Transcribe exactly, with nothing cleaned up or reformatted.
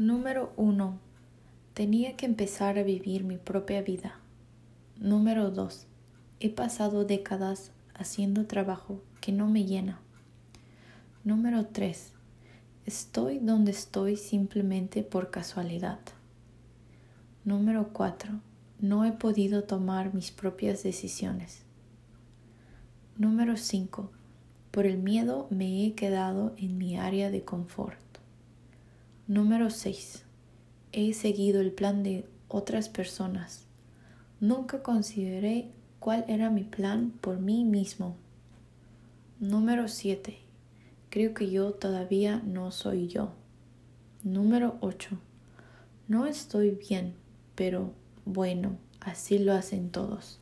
Número uno. Tenía que empezar a vivir mi propia vida. Número dos. He pasado décadas haciendo trabajo que no me llena. Número tres. Estoy donde estoy simplemente por casualidad. Número cuatro. No he podido tomar mis propias decisiones. Número cinco. Por el miedo me he quedado en mi área de confort. Número seis. He seguido el plan de otras personas. Nunca consideré cuál era mi plan por mí mismo. Número siete. Creo que yo todavía no soy yo. Número ocho. No estoy bien, pero bueno, así lo hacen todos.